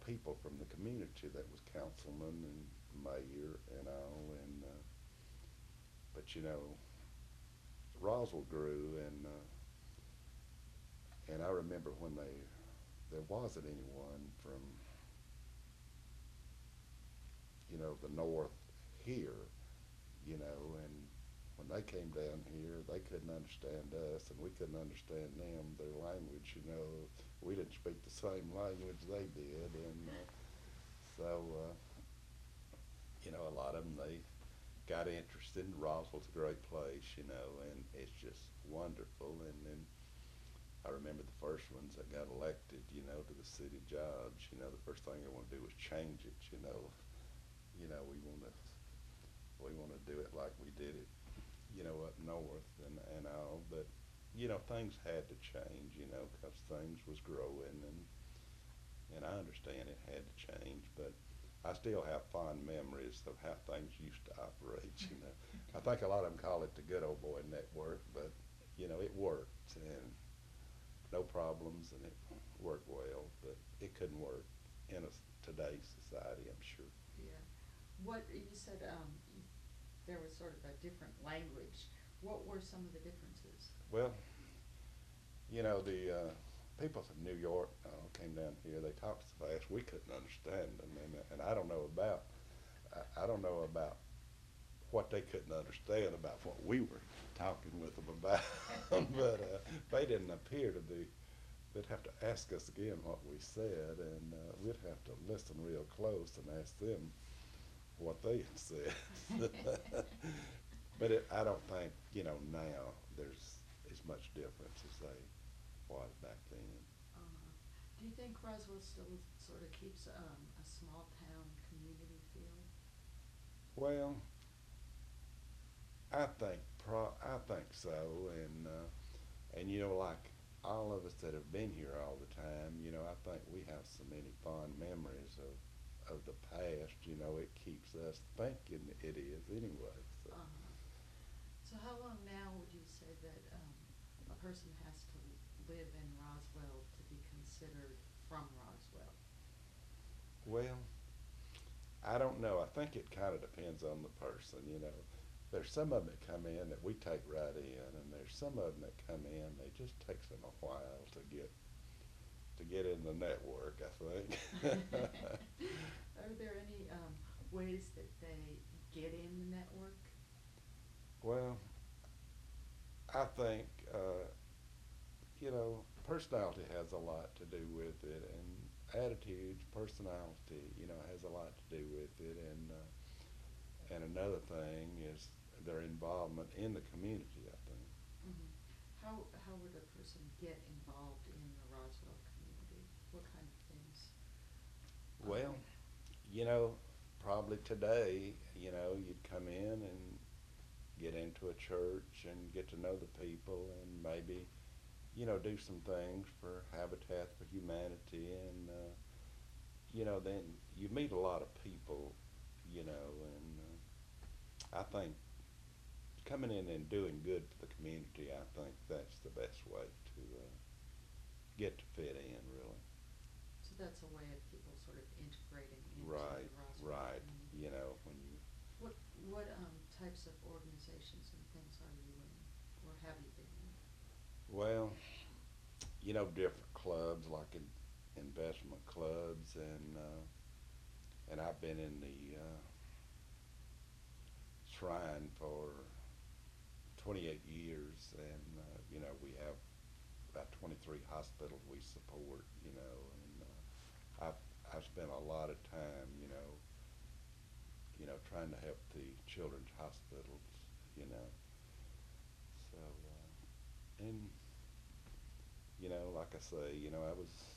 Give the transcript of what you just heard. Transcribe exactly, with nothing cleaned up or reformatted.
people from the community that was councilman and mayor and all, and uh, but you know, Roswell grew, and uh, and I remember when they there wasn't anyone from you know the north here, you know, and when they came down here, they couldn't understand us, and we couldn't understand them. Their language, you know, we didn't speak the same language they did, and uh, so uh, you know, a lot of them they got interested. Roswell's a great place, you know, and it's just wonderful. And then I remember the first ones that got elected, you know, to the city jobs. You know, the first thing they want to do is change it. You know, you know, we want to we want to do it like we did it, you know, up north and and all. But you know, things had to change, you know, because things was growing, and and I understand it had to change, but I still have fond memories of how things used to operate. You know, I think a lot of them call it the good old boy network, but you know, it worked and no problems, and it worked well. But it couldn't work in a, today's society, I'm sure. Yeah. What you said, um, there was sort of a different language. What were some of the differences? Well, you know, the uh, people from New York uh, came down here. They talked so fast we couldn't understand them, and and I don't know about I, I don't know about what they couldn't understand about what we were talking with them about, but uh, they didn't appear to be. They'd have to ask us again what we said, and uh, we'd have to listen real close and ask them what they had said. But it, I don't think you know now there's as much difference as they was back then. Uh, do you think Roswell still sort of keeps um, a small town community feel? Well, I think pro I think so, and uh, and you know, like all of us that have been here all the time, you know, I think we have so many fond memories of of the past. You know, it keeps us thinking it is anyway. So, Uh-huh. So how long now would you say that um, a person has to live in Roswell to be considered from Roswell? well, I don't know. I think it kind of depends on the person. You know, there's some of them that come in that we take right in, and there's some of them that come in. They just takes them a while to get to get in the network, I think. Are there any um, ways that they get in the network? Well, I think uh, you know personality has a lot to do with it, and attitudes, personality, you know, has a lot to do with it, and uh, and another thing is their involvement in the community. I think. Hmm. How how would a person get involved in the Roswell community? What kind of things? Um, Well, you know, probably today, you know, you'd come in and get into a church and get to know the people, and maybe you know do some things for Habitat for Humanity, and uh, you know then you meet a lot of people, you know, and uh, I think coming in and doing good for the community, I think that's the best way to uh, get to fit in, really. so that's a way of people sort of integrating into the Right, Roswell right. community. You know, when you, What what um, types of organizations and things are you in, or have you been in? well, you know, different clubs like in, investment clubs, and uh, and I've been in the uh, Shrine for twenty-eight years, and uh, you know, we have about twenty-three hospitals we support, you know, and uh, I've I've spent a lot of time, you know, you know, trying to help the children's hospitals, you know. So, uh, and you know, like I say, you know, I was